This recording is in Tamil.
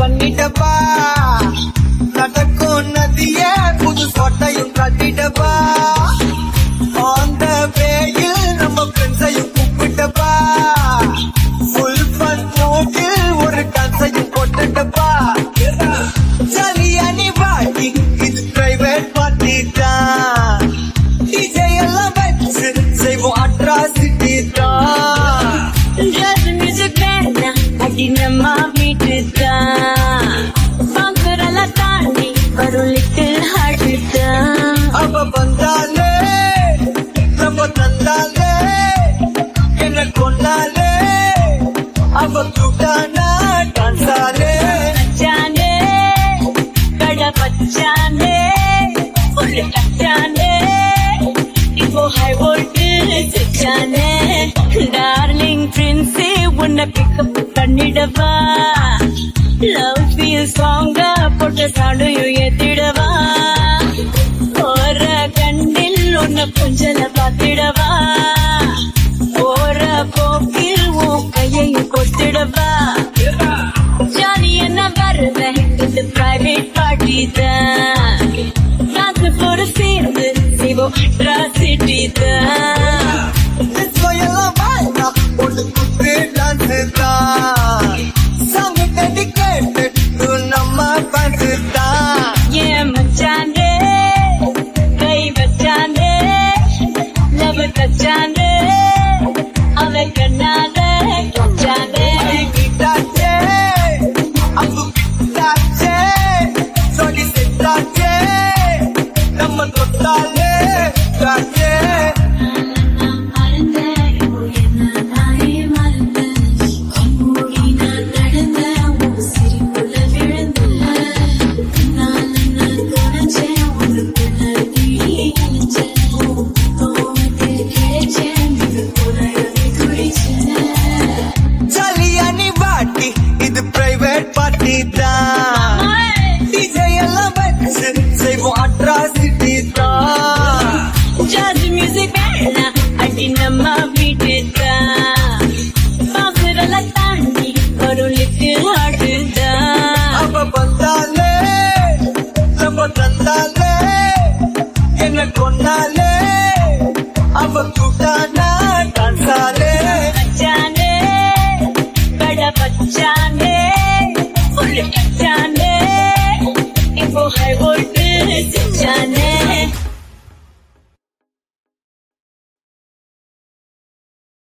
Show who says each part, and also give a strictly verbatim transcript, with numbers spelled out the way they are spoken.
Speaker 1: பண்ணிட்டப்பா நடக்கும் நதிய புது சொட்டையும் கட்டிட்டப்பா அந்த வேயில் நம்ம ஃப்ரெண்ட்ஸையும் கூப்பிட்டப்பா ஃபுல் ஃபன் மூடில் ஒரு டான்ஸையும் போட்டுட்டப்பா ஜாலியா நீ வாடி இது பிரைவேட் பார்ட்டி தான் டிஜே எல்லாம் வச்சு செய்வோம் அட்ராசிட்டி தான்
Speaker 2: மியூசிக் வேணா அடி நம்ம வீட்டு தான் பங்கரெல்லாம் தாண்டி ஒரு லிட்டில் ஹார்ட் தான்
Speaker 1: அவ வந்தாலே நம்ம தந்தாலே என்ன கொண்டாலே அவ கூட்டானா டான்ஸாலே
Speaker 2: பச்சானே கட பச்சானே புல்லு கச்சானே இப்போ ஹை வோல்டேஜ் செச்சானே டார்லிங் பிரின்ஸே உன்னை பிக்கப் பண்ணிடவா லவ் ஃபீல் சாங்கா போட்ட சாடையும் ஏத்திடவா போற கண்ணில் உன்னை கொஞ்சல பார்த்திடவா போற போக்கில் உன் கையையும் கொடுத்திடவா ஜாலி என்ன வருவேன் இந்த பிரைவேட் பார்ட்டி தான் காசு போட சேர்ந்து செய்வோம் அட்ராசிட்டி தான்
Speaker 1: எல்லாம் வாய்னா ஒன்று குத்து டான்ஸு தான் சாங்கு டெடிகேட்டட் நம்ம பாட்டு தான்
Speaker 2: ஏன் மச்சானே கை வச்சானே லவ் தச்சானே அவ கண்ணால கச்சானே
Speaker 1: கிட்டாச்சே அங்கு கிட்டாச்சே சொல்லி செட்டாச்சே நம்ம தொட்டாலே காச்சே